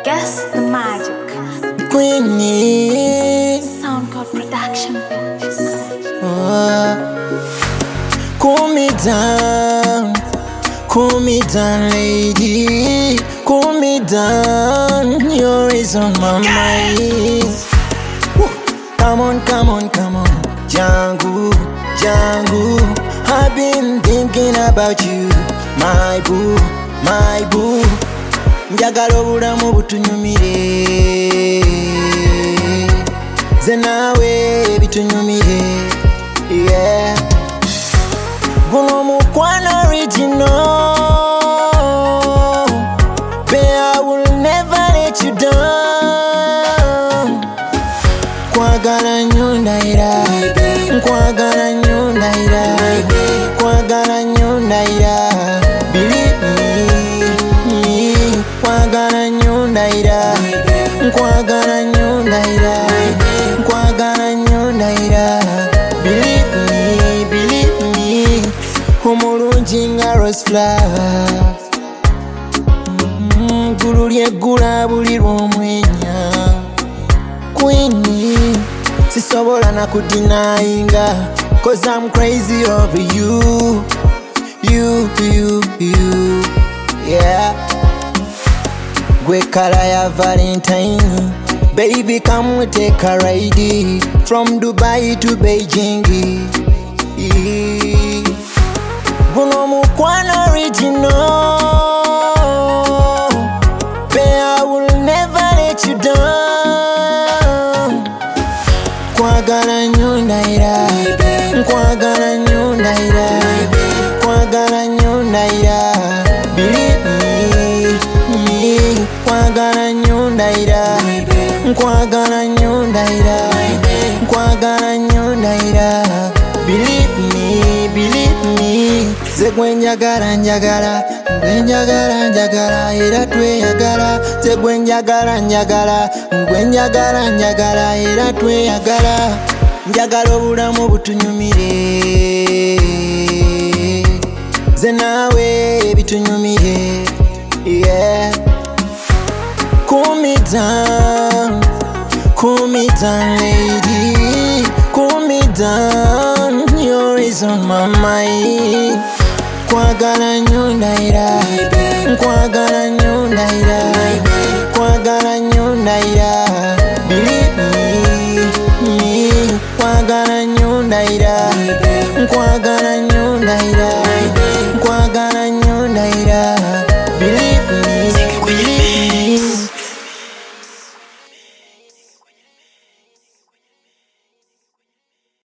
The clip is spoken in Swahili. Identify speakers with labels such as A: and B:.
A: Guess the magic.
B: Queenie.
A: Soundcloud Production.
B: Cool me down, lady. Cool me down. You're always on my mind. Come on, come on, come on, Django, Django. I've been thinking about you, my boo, my boo. Njagala obulamu butunyumire, ze nawe bitunyumire, yeah. Guno mukwano original, but I will never let you down. Kwagala nnyo ndayira, kwagala nnyo ndayira, kwagala nnyo ndayira, believe me. Kwagala nnyo ndayira, kwagala nnyo ndayira, kwagala nnyo ndayira, believe me, believe me. Omulungi nga rose flower, gulu lyeggula buli lw'omwenya. Queenie, sisobola na kudinayinga, 'cause I'm crazy over you, you, yeah. Gwe kala ya Valentine, baby come we take a ride from Dubai to Beijing. Guno mukwano original, but I will never let you down. Kwagala nnyo ndayira, kwagala nnyo ndayira, kwagala nnyo ndayira, believe me. Kwagala nnyo ndayira, kwagala nnyo ndayira, kwagala nnyo ndayira, believe me, believe me. Ze gwe njagala njagala, gwe njagala njagala era tweyagala. Ze gwe njagala njagala, gwe njagala njagala era tweyagala. Njagala obulamu butunyumire, ze nawe bitunyumire, yeah. Cool me down, lady. Cool me down, you're always on my mind. Kwagala nnyo ndayira, kwagala